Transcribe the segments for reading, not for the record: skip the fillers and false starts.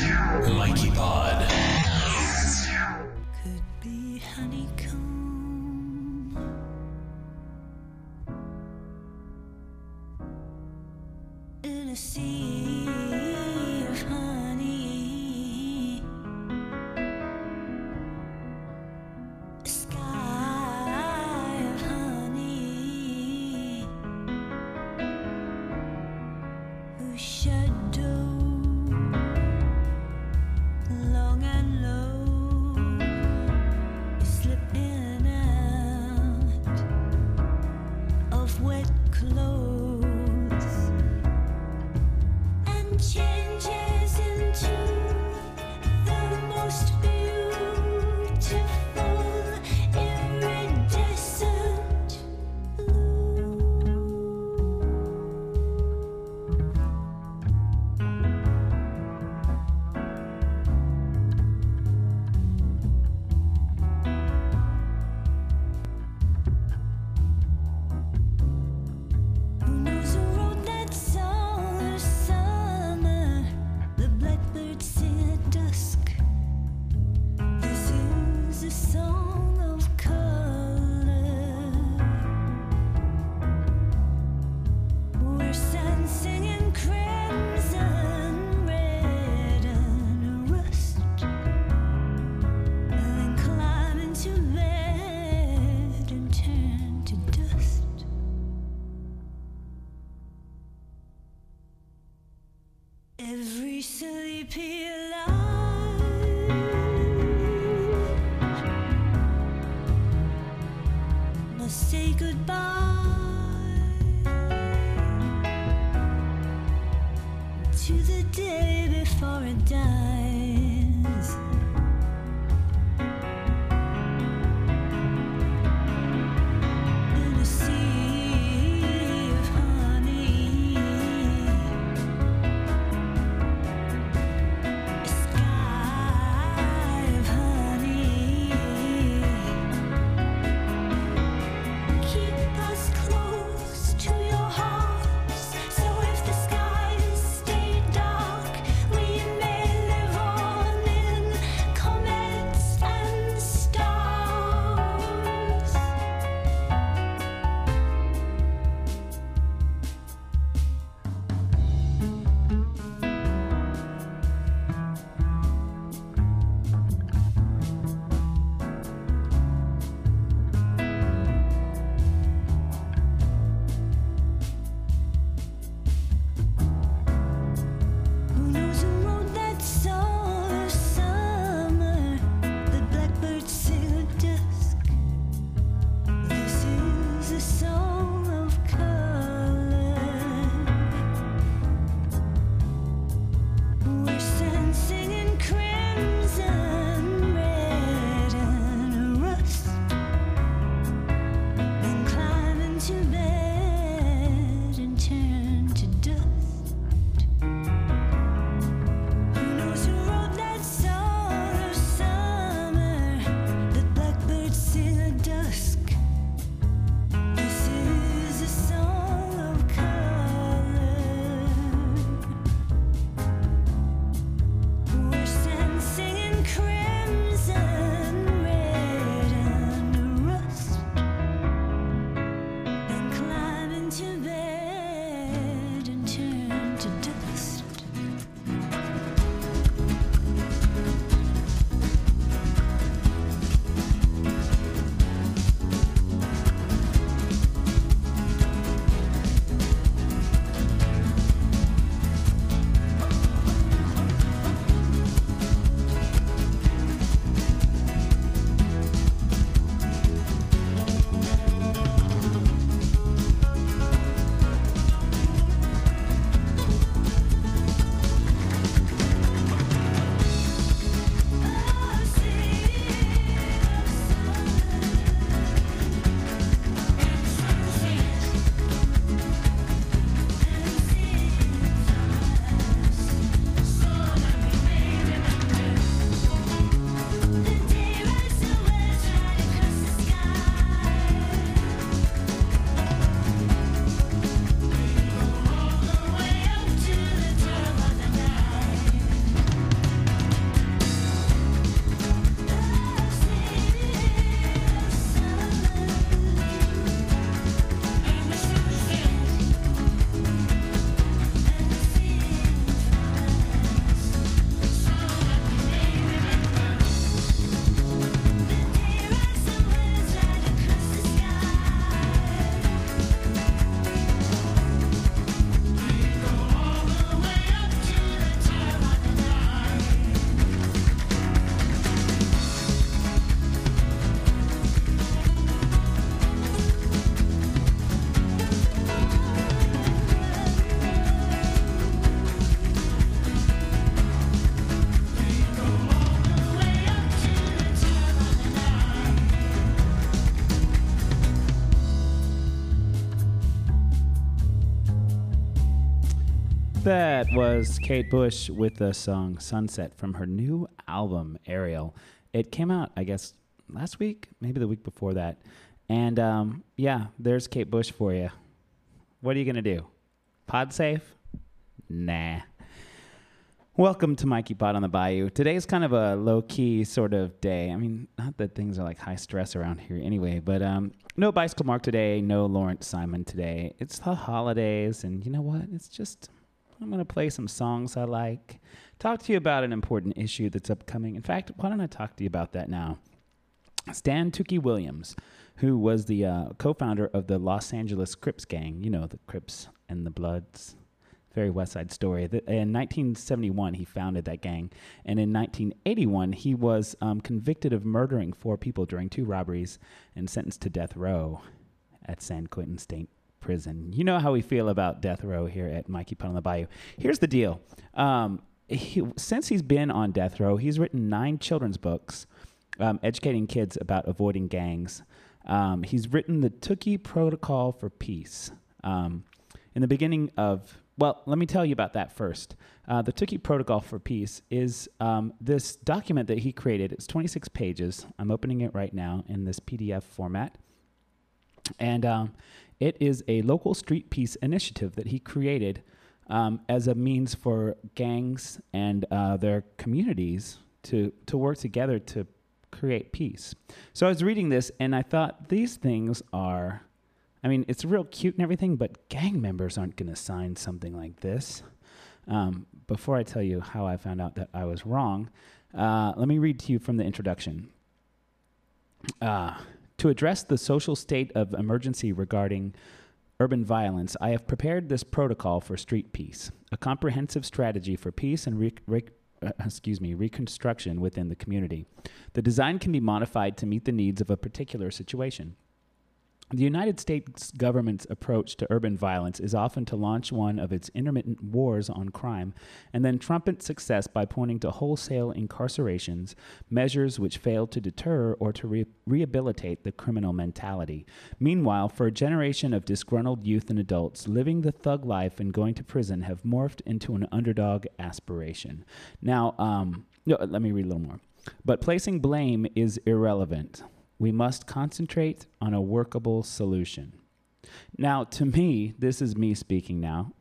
Mikey Pod. Could be honeycomb in a sea of honey, a sky of honey, whose shadow long and low is slipping out of wet clothes and changes into the most beautiful iridescent blue. Who knows who wrote that song of summer? The blackbirds sing at dusk. This is a song of color. We're sun singing crimson, red, and rust, and then climb into lead and turn to dust. Every sleepy light must say goodbye to the day before it dies. In a sea of honey, a sky of honey, keep us close to your hearts. So if the skies stay dark, we may live That was Kate Bush with the song Sunset from her new album, Ariel. It came out, I guess, last week, maybe the week before that. And yeah, there's Kate Bush for you. What are you going to do? Pod safe? Nah. Welcome to Mikey Pod on the Bayou. Today's kind of a low-key sort of day. I mean, not that things are like high stress around here anyway, but no Bicycle Mark today, no Lawrence Simon today. It's the holidays, and you know what? It's just, I'm going to play some songs I like, talk to you about an important issue that's upcoming. In fact, why don't I talk to you about that now? Stan Tookie Williams, who was the co-founder of the Los Angeles Crips gang, you know, the Crips and the Bloods. Very West Side Story. In 1971, he founded that gang. And in 1981, he was convicted of murdering 4 people during 2 robberies and sentenced to death row at San Quentin State Prison. You know how we feel about death row here at Mikey Pod on the Bayou. Here's the deal. Since he's been on death row, he's written 9 children's books educating kids about avoiding gangs. He's written the Tookie Protocol for Peace. In the beginning of... Well, let me tell you about that first. The Tookie Protocol for Peace is this document that he created. It's 26 pages. I'm opening it right now in this PDF format. And it is a local street peace initiative that he created as a means for gangs and their communities to work together to create peace. So I was reading this, and I thought these things are... I mean, it's real cute and everything, but gang members aren't going to sign something like this. Before I tell you how I found out that I was wrong, let me read to you from the introduction. To address the social state of emergency regarding urban violence, I have prepared this protocol for street peace, a comprehensive strategy for peace and reconstruction within the community. The design can be modified to meet the needs of a particular situation. The United States government's approach to urban violence is often to launch one of its intermittent wars on crime and then trumpet success by pointing to wholesale incarcerations, measures which fail to deter or to rehabilitate the criminal mentality. Meanwhile, for a generation of disgruntled youth and adults, living the thug life and going to prison have morphed into an underdog aspiration. Now, let me read a little more. But placing blame is irrelevant. We must concentrate on a workable solution. Now, to me, this is me speaking now,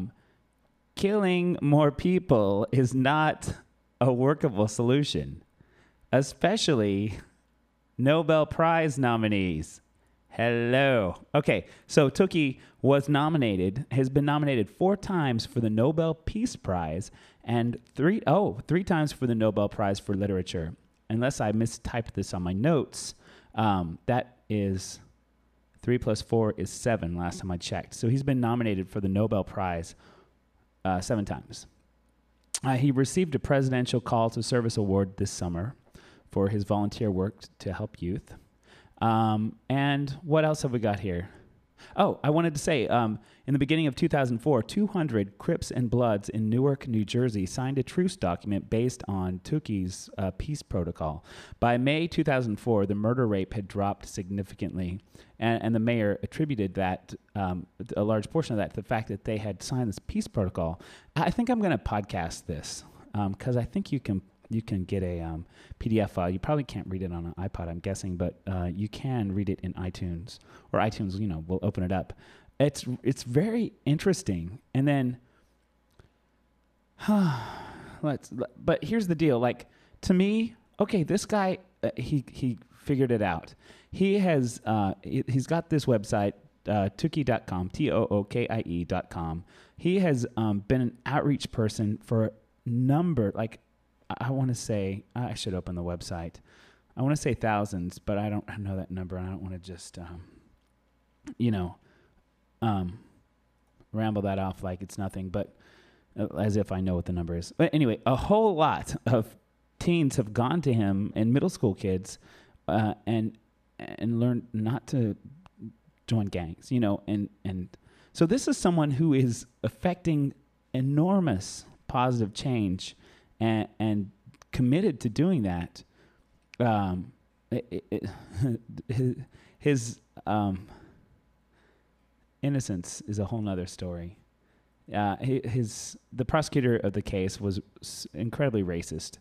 killing more people is not a workable solution, especially Nobel Prize nominees. Hello. Okay, so Tookie has been nominated 4 times for the Nobel Peace Prize and 3 times for the Nobel Prize for Literature. Unless I mistyped this on my notes, that is 3 plus 4 is 7 last time I checked. So he's been nominated for the Nobel Prize 7 times. He received a Presidential Call to Service Award this summer for his volunteer work to help youth. And what else have we got here? Oh, I wanted to say, in the beginning of 2004, 200 Crips and Bloods in Newark, New Jersey signed a truce document based on Tookie's peace protocol. By May 2004, the murder rate had dropped significantly, and the mayor attributed that, a large portion of that, to the fact that they had signed this peace protocol. I think I'm going to podcast this, because I think you can get a PDF file. You probably can't read it on an iPod, I'm guessing, but you can read it in iTunes, or iTunes, will open it up. It's very interesting. And then, but here's the deal. Like, to me, okay, this guy, he figured it out. He has, he's got this website, Tookie.com, Tookie.com. He has been an outreach person for I want to say, I should open the website. I want to say thousands, but I don't know that number. And I don't want to just, ramble that off like it's nothing, but as if I know what the number is. But anyway, a whole lot of teens have gone to him, and middle school kids, and learned not to join gangs, and so this is someone who is affecting enormous positive change and committed to doing that. His innocence is a whole nother story. the prosecutor of the case was incredibly racist.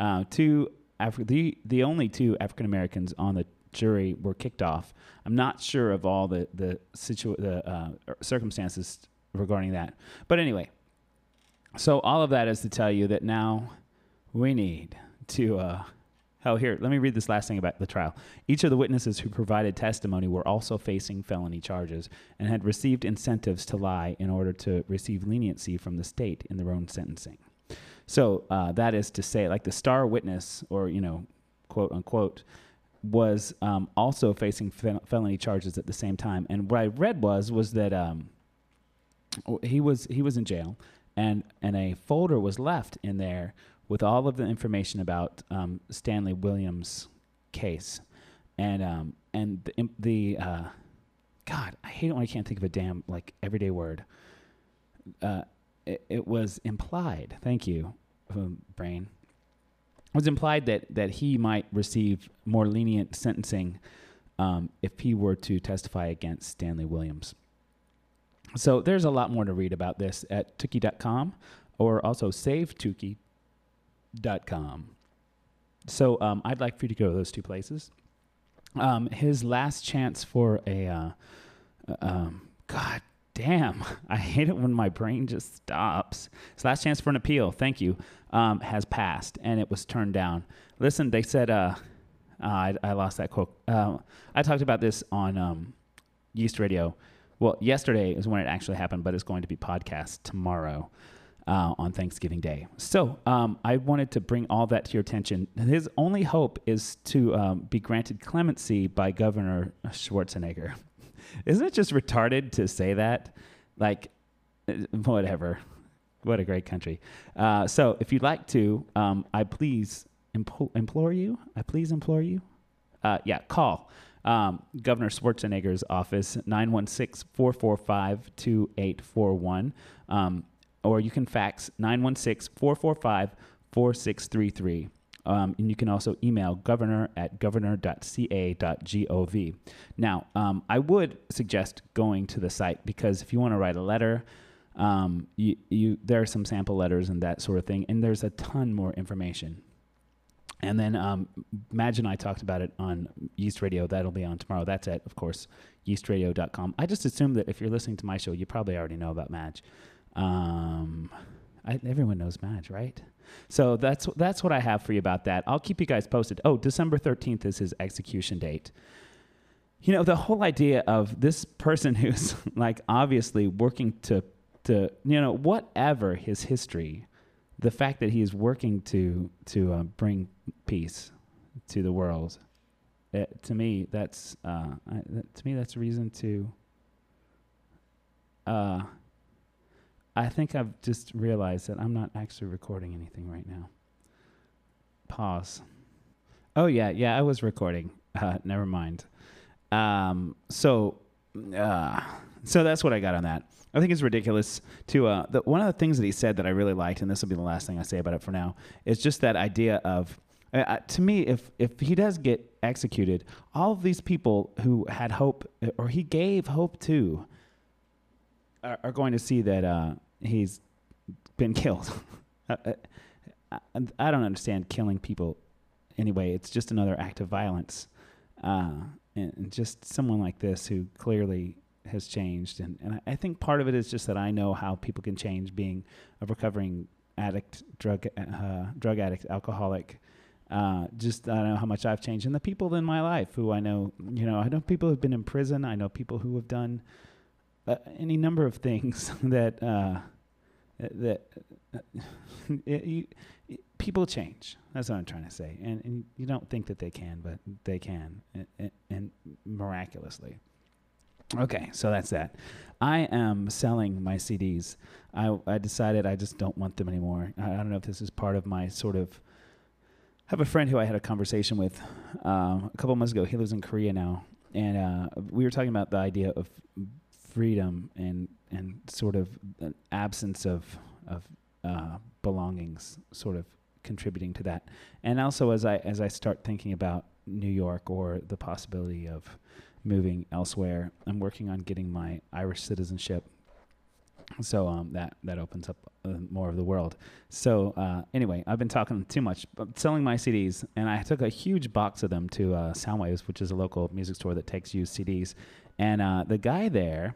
The only two African Americans on the jury were kicked off. I'm not sure of all the circumstances regarding that, but anyway. So all of that is to tell you that now we need to. Here, let me read this last thing about the trial. Each of the witnesses who provided testimony were also facing felony charges and had received incentives to lie in order to receive leniency from the state in their own sentencing. So that is to say, like the star witness, or, quote unquote, was also facing felony charges at the same time. And what I read was that he was in jail, and a folder was left in there with all of the information about Stanley Williams' case, and the God, I hate it when I can't think of a damn everyday word. It was implied. Thank you, brain. It was implied that he might receive more lenient sentencing if he were to testify against Stanley Williams. So there's a lot more to read about this at Tukey.com, or also SaveTukey.com. So I'd like for you to go to those two places. His last chance for a God damn, I hate it when my brain just stops. His last chance for an appeal, thank you, has passed, and it was turned down. Listen, they said, I lost that quote. I talked about this on Yeast Radio. Well, yesterday is when it actually happened, but it's going to be podcast tomorrow on Thanksgiving Day. So I wanted to bring all that to your attention. His only hope is to be granted clemency by Governor Schwarzenegger. Isn't it just retarded to say that? Whatever. What a great country. So if you'd like to, I please implore you. Call Governor Schwarzenegger's office, 916-445-2841. Or you can fax 916-445-4633. And you can also email governor@governor.ca.gov. Now, I would suggest going to the site, because if you want to write a letter, there are some sample letters and that sort of thing, and there's a ton more information. And then Madge and I talked about it on Yeast Radio. That'll be on tomorrow. That's at, of course, yeastradio.com. I just assume that if you're listening to my show, you probably already know about Madge. Everyone knows Madge, right? So that's what I have for you about that. I'll keep you guys posted. Oh, December 13th is his execution date. The whole idea of this person who's obviously working to whatever his history, the fact that he is working to bring peace to the world, to me that's a reason to. I think I've just realized that I'm not actually recording anything right now. Pause. Oh yeah, I was recording. Never mind. So that's what I got on that. I think it's ridiculous to one of the things that he said that I really liked, and this will be the last thing I say about it for now, is just that idea of, to me, if he does get executed, all of these people who had hope, or he gave hope to, are going to see that he's been killed. I don't understand killing people anyway. It's just another act of violence. And just someone like this who clearly has changed. And I think part of it is just that I know how people can change, being a recovering addict, drug addict, alcoholic. I don't know how much I've changed. And the people in my life who I know people who've been in prison. I know people who have done any number of things that people change. That's what I'm trying to say. And you don't think that they can, but they can, and miraculously. Okay, so that's that. I am selling my CDs. I decided I just don't want them anymore. I don't know if this is part of my sort of... I have a friend who I had a conversation with a couple months ago. He lives in Korea now. And we were talking about the idea of freedom and sort of an absence of belongings sort of contributing to that. And also as I start thinking about New York or the possibility of moving elsewhere, I'm working on getting my Irish citizenship. So that opens up more of the world. So anyway, I've been talking too much. I'm selling my CDs, and I took a huge box of them to Soundwaves, which is a local music store that takes used CDs. And the guy there,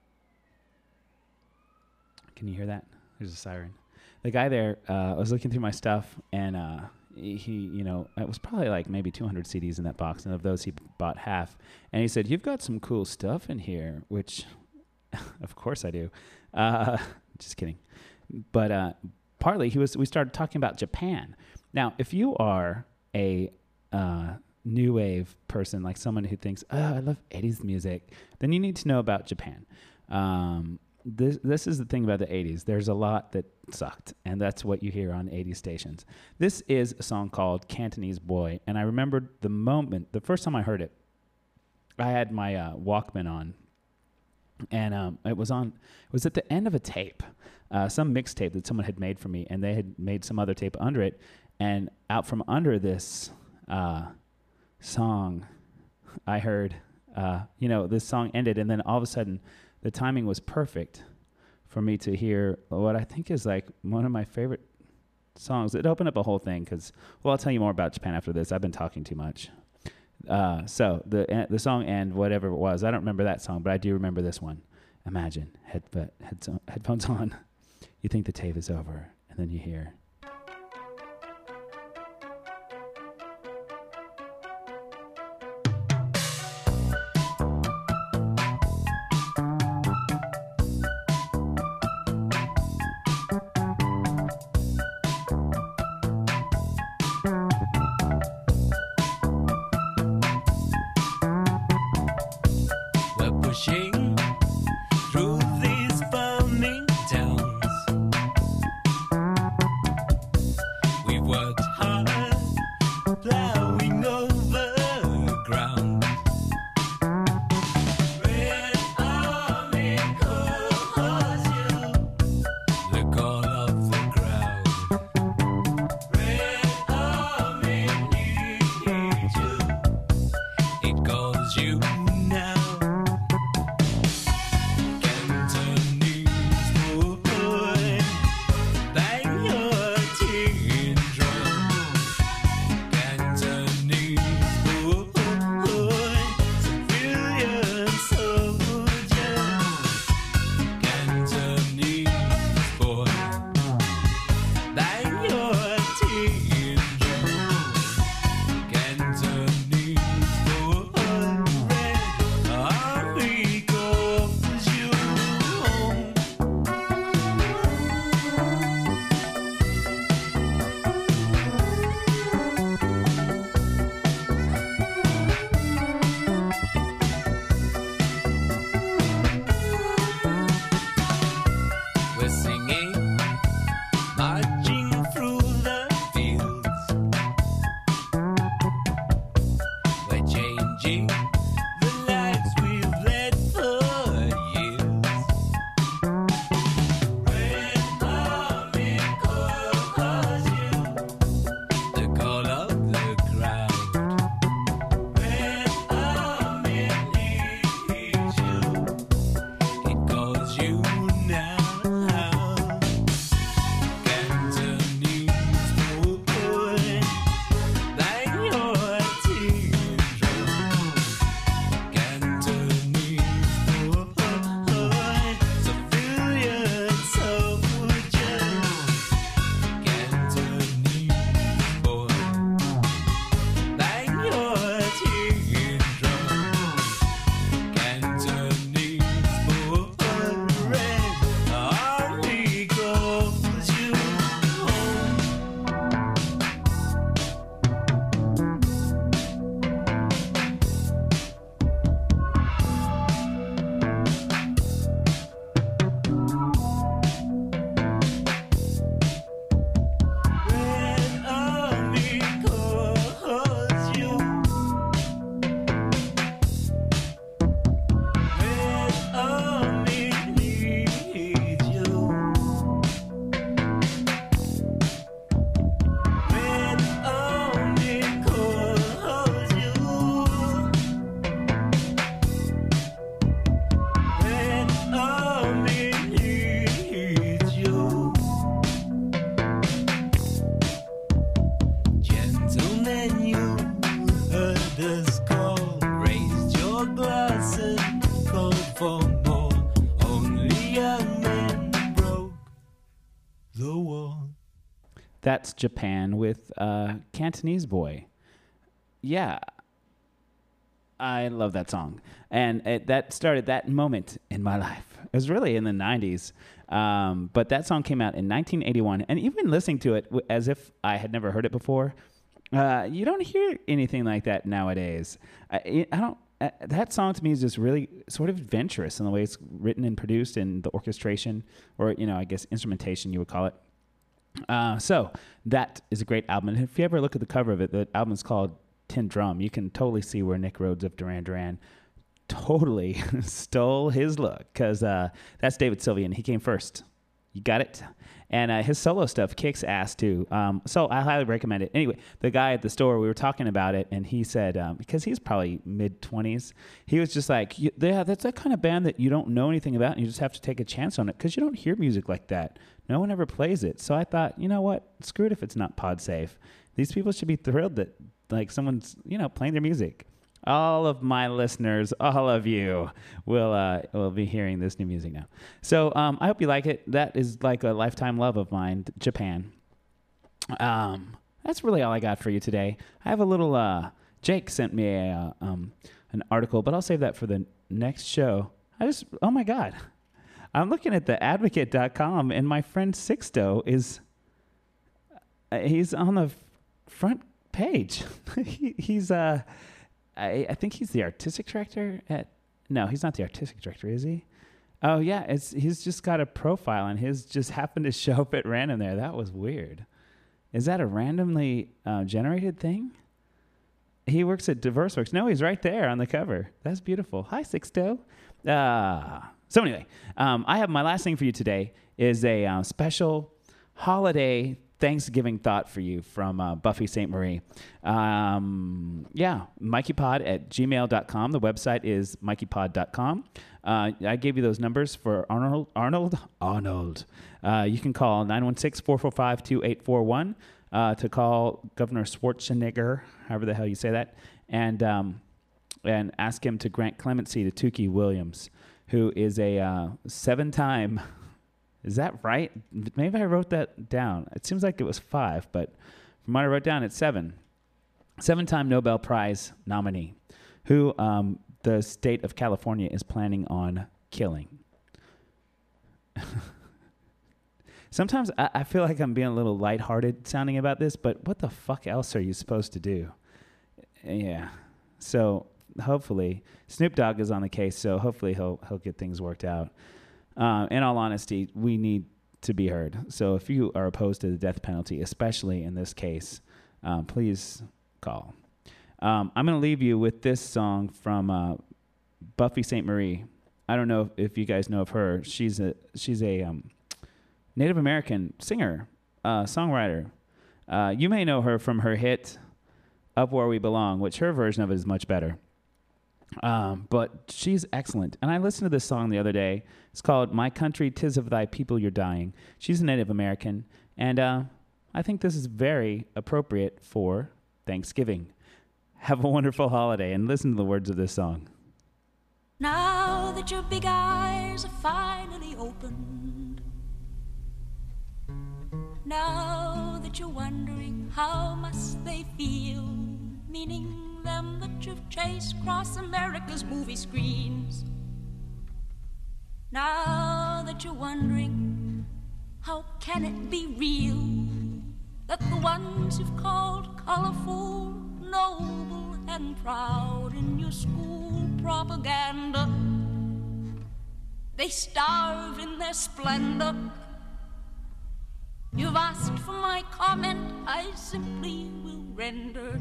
can you hear that? There's a siren. The guy there was looking through my stuff, and he, it was probably like maybe 200 CDs in that box, and of those he bought half. And he said, "You've got some cool stuff in here," which, of course I do. Just kidding. But partly we started talking about Japan. Now, if you are a new wave person, like someone who thinks, "Oh, I love 80s music," then you need to know about Japan. This is the thing about the 80s. There's a lot that sucked, and that's what you hear on 80s stations. This is a song called Cantonese Boy, and I remembered the first time I heard it, I had my Walkman on, and it was at the end of a tape, some mixtape that someone had made for me, and they had made some other tape under it, and out from under this song, I heard, this song ended, and then all of a sudden, the timing was perfect for me to hear what I think is like one of my favorite songs. It opened up a whole thing because, I'll tell you more about Japan after this. I've been talking too much. So the song and whatever it was, I don't remember that song, but I do remember this one. Imagine headphones on. You think the tape is over, and then you hear. the one. That's Japan with Cantonese Boy. Yeah. I love that song. And that started that moment in my life. It was really in the 90s. But that song came out in 1981. And even listening to it as if I had never heard it before, you don't hear anything like that nowadays. I don't. That song to me is just really sort of adventurous in the way it's written and produced, and the orchestration, or I guess instrumentation you would call it. So that is a great album. And if you ever look at the cover of it, the album is called Tin Drum. You can totally see where Nick Rhodes of Duran Duran totally stole his look, because that's David Sylvian. He came first. You got it? And his solo stuff kicks ass, too. So I highly recommend it. Anyway, the guy at the store, we were talking about it, and he said, because he's probably mid-20s, he was just like, yeah, that's that kind of band that you don't know anything about, and you just have to take a chance on it, because you don't hear music like that. No one ever plays it. So I thought, you know what? Screw it if it's not pod safe. These people should be thrilled that someone's, playing their music. All of my listeners, all of you will be hearing this new music now. So I hope you like it. That is like a lifetime love of mine, Japan. That's really all I got for you today. I have a little, Jake sent me an article, but I'll save that for the next show. Oh my God. I'm looking at theadvocate.com, and my friend Sixto he's on the front page. He's I think he's the artistic director no, he's not the artistic director, is he? Oh yeah, he's just got a profile, and his just happened to show up at random there. That was weird. Is that a randomly generated thing? He works at DiverseWorks. No, he's right there on the cover. That's beautiful. Hi, Sixto. So anyway, I have my last thing for you today is a special holiday Thanksgiving thought for you from Buffy St. Marie. MikeyPod@gmail.com. The website is MikeyPod.com. I gave you those numbers for Arnold. You can call 916-445-2841 to call Governor Schwarzenegger, however the hell you say that, and ask him to grant clemency to Tukey Williams, who is a 7-time... Is that right? Maybe I wrote that down. It seems like it was 5, but from what I wrote down, it's 7. 7-time Nobel Prize nominee, who the state of California is planning on killing. Sometimes I feel like I'm being a little lighthearted sounding about this, but what the fuck else are you supposed to do? Yeah. So hopefully, Snoop Dogg is on the case, so hopefully he'll get things worked out. In all honesty, we need to be heard. So if you are opposed to the death penalty, especially in this case, please call. I'm going to leave you with this song from Buffy St. Marie. I don't know if you guys know of her. She's a Native American singer, songwriter. You may know her from her hit Up Where We Belong, which her version of it is much better. But she's excellent. And I listened to this song the other day. It's called My Country, 'Tis of Thy People You're Dying. She's a Native American. And I think this is very appropriate for Thanksgiving. Have a wonderful holiday and listen to the words of this song. Now that your big eyes are finally opened, now that you're wondering how must they feel, meaning them that you've chased across America's movie screens. Now that you're wondering how can it be real that the ones you've called colorful, noble and proud in your school propaganda, they starve in their splendor. You've asked for my comment, I simply will render.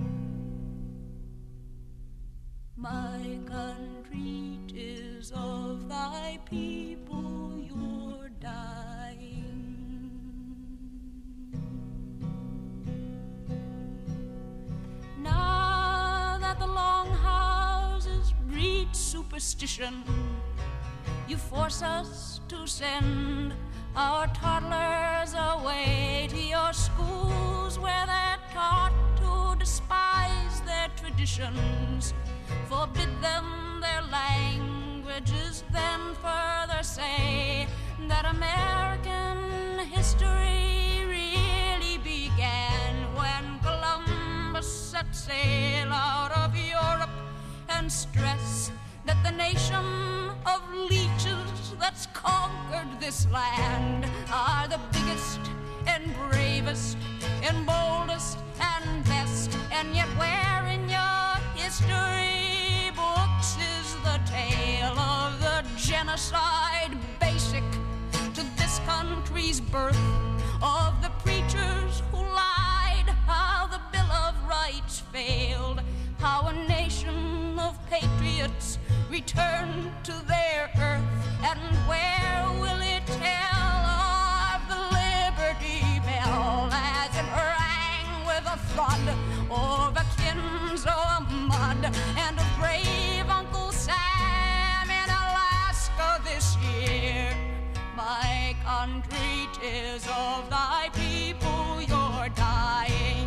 My country, 'tis of thy people you're dying. Now that the long houses breed superstition, you force us to send our toddlers away to your schools where they're taught to despise their traditions. Forbid them their languages, then further say that American history and stress that the nation of leeches that's conquered this land are the biggest and bravest and boldest and best. And yet where in your history books is the tale of the genocide basic to this country's birth, of the preachers who lied, how the Bill of Rights failed, how a nation of patriots returned to their earth? And where will it tell of the Liberty Bell as it rang with a thud over Kinzo mud, and of brave Uncle Sam in Alaska this year? My country, 'tis of thy people you're dying.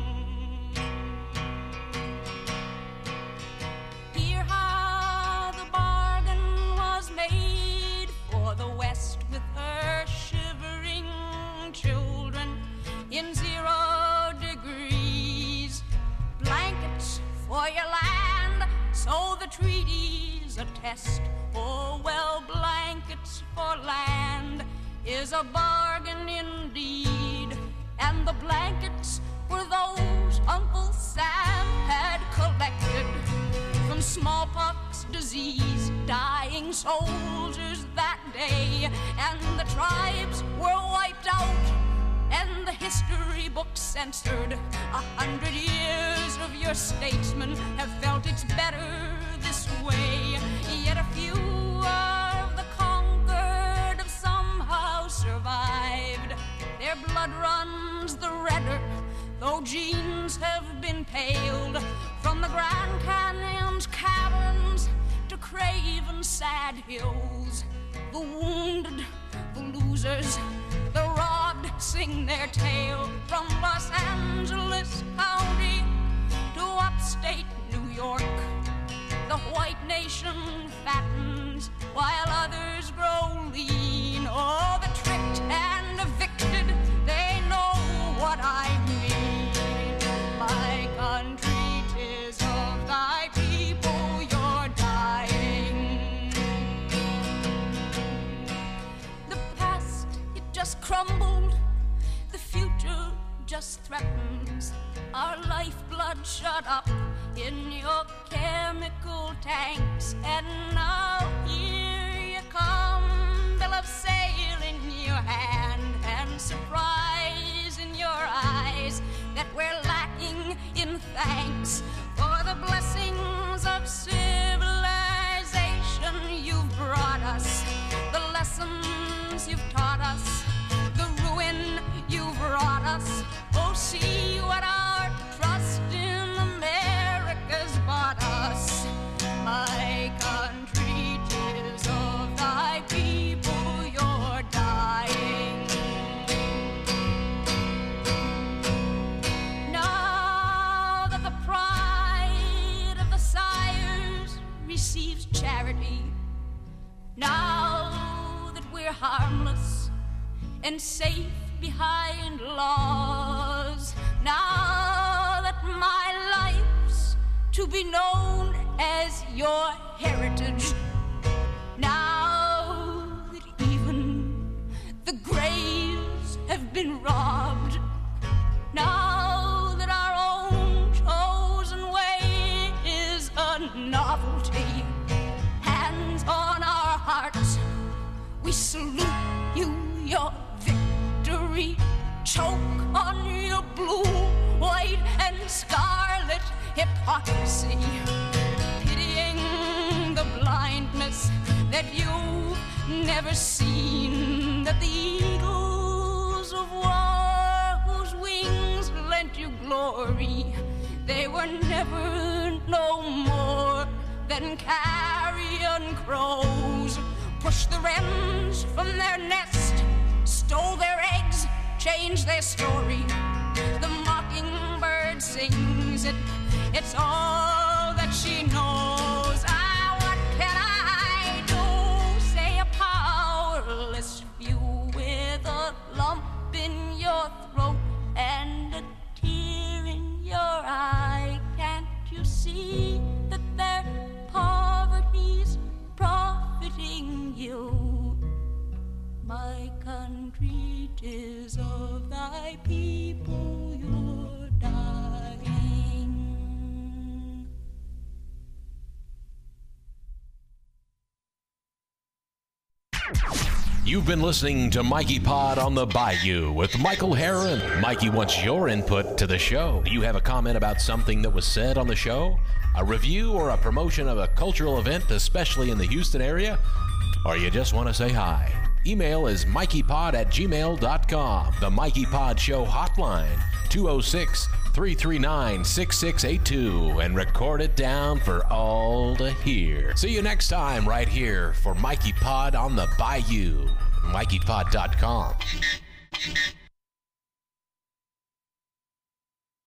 Hear how the bargain was made for the West with her shivering children in 0 degrees. Blankets for your land, so the treaties attest. Oh, well, blankets for land is a bargain indeed. And the blankets were those Uncle Sam had collected from smallpox disease, dying soldiers that day. And the tribes were wiped out and the history books censored. 100 years of your statesmen have felt it's better this way. Yet a few of the conquered have somehow survived. Their blood runs the redder, though genes have been paled. From the Grand Canyon's caverns to Craven sad hills, the wounded, the losers, the robbed sing their tale. From Los Angeles County to upstate New York, the white nation fattens while others grow lean. Oh, the tricked and evicted, they know what I mean. My country, 'tis of thy people you're dying. The past, it just crumbled. The future just threatens. Our lifeblood shut up in your chemical tanks. And now here you come, bill of sale in your hand, and surprise in your eyes that we're lacking in thanks for the blessings of civilization you've brought us, the lessons you've taught us, the ruin you've wrought us. Oh, see what our trust in America's bought us. My country, 'tis of thy people you're dying. Now that the pride of the sires receives charity, now that we're harmless and safe behind laws, now that my life's to be known as your heritage, now that even the graves have been robbed, now that our own chosen way is a novelty, hands on our hearts, we salute you, your victory. Choke on your blue, white, and scarlet hypocrisy, pitying the blindness that you've never seen, that the eagles of war whose wings lent you glory, they were never no more than carrion crows, pushed the wrens from their nest, stole their eggs, changed their story. The mockingbird sings it, it's all that she knows. Ah, what can I do? Say a powerless few with a lump in your throat and a tear in your eye. Can't you see that they're voices of thy people, you're dying. You've been listening to Mikey Pod on the Bayou with Michael Heron. Mikey wants your input to the show. Do you have a comment about something that was said on the show? A review or a promotion of a cultural event, especially in the Houston area? Or you just want to say hi? Email is mikeypod@gmail.com. The Mikey Pod Show hotline, 206-339-6682, and record it down for all to hear. See you next time right here for Mikey Pod on the Bayou. MikeyPod.com.